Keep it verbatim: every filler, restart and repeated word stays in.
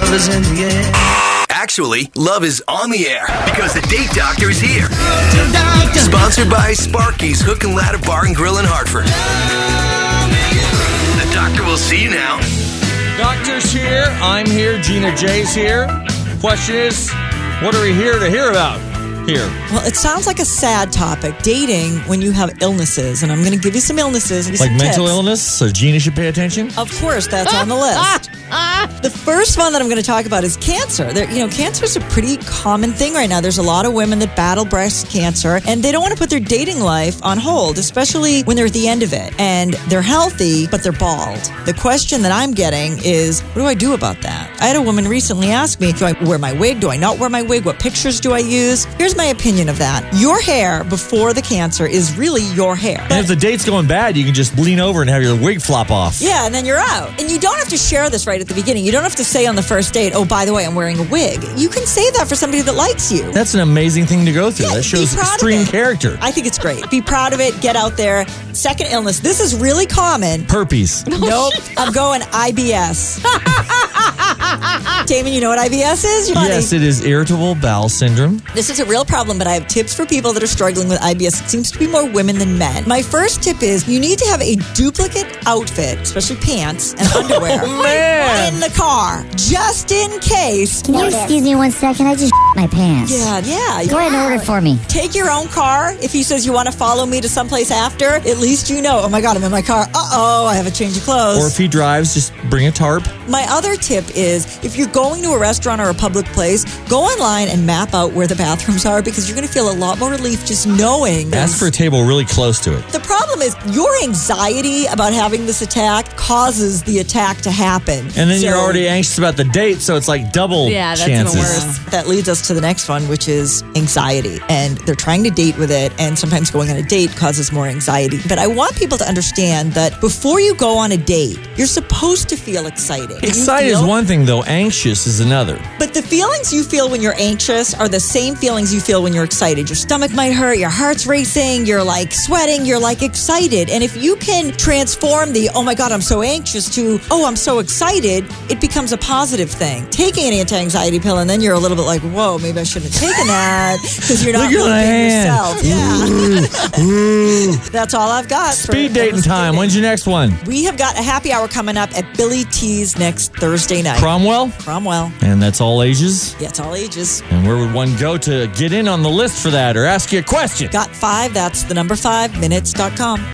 love is in the air. Actually, love is on the air because the Date Doctor is here. Sponsored by Sparky's Hook and Ladder Bar and Grill in Hartford. The doctor will see you now. Doctor's here. I'm here. Gina J's here. Question is, what are we here to hear about? Here. Well, it sounds like a sad topic, dating when you have illnesses. And I'm going to give you some illnesses. And Like some mental tips. illness, so Gina should pay attention? Of course, that's on the list. The first one that I'm going to talk about is cancer. There, you know, cancer is a pretty common thing right now. There's a lot of women that battle breast cancer, and they don't want to put their dating life on hold, especially when they're at the end of it. And they're healthy, but they're bald. The question that I'm getting is, what do I do about that? I had a woman recently ask me, do I wear my wig? Do I not wear my wig? What pictures do I use? Here's my opinion of that. Your hair before the cancer is really your hair. And if the date's going bad, you can just lean over and have your wig flop off. Yeah, and then you're out. And you don't have to share this right at the beginning. You don't have to say on the first date, oh, by the way, I'm wearing a wig. You can say that for somebody that likes you. That's an amazing thing to go through. Yeah, that shows be proud of extreme it. character. I think it's great. Be proud of it. Get out there. Second illness. This is really common. Herpes. Nope. I'm going I B S. Damon, you know what I B S is? Funny. Yes, it is irritable bowel syndrome. This is a real problem, but I have tips for people that are struggling with I B S. It seems to be more women than men. My first tip is you need to have a duplicate outfit, especially pants and underwear, Oh, man. in the car, just in case. Can you excuse me one second? I just my pants. Yeah, yeah. Go ahead and order for me. Take your own car. If he says you want to follow me to someplace after, at least you know, oh my God, I'm in my car. Uh-oh, I have a change of clothes. Or if he drives, just bring a tarp. My other tip is if you're going to a restaurant or a public place, go online and map out where the bathrooms are because you're going to feel a lot more relief just knowing. Ask for a table really close to it. The problem is your anxiety about having this attack causes the attack to happen. And then So- you're already anxious about the date, so it's like double Yeah, that's chances. even worse. That leads us to the next one, which is anxiety. And they're trying to date with it, and sometimes going on a date causes more anxiety. But I want people to understand that before you go on a date, you're supposed to feel excited. You Excited is feel- one thing, though. Anxious is another. But the feelings you feel when you're anxious are the same feelings you feel when you're excited. Your stomach might hurt, your heart's racing, you're like sweating, you're like excited. And if you can transform the, oh my God, I'm so anxious to, oh, I'm so excited, it becomes a positive thing. Taking an anti-anxiety pill and then you're a little bit like, whoa, maybe I shouldn't have taken that because you're not Look at looking my at hand. yourself. Yeah. That's all I've got. for Speed dating illicit time. dating. When's your next one? We have got a happy hour coming up at Billy T's next Thursday night. Cromwell? Cromwell. And that's all ages? Yeah, it's all ages. And where would one go to get in on the list for that or ask you a question? Got five. That's the number five minutes dot com.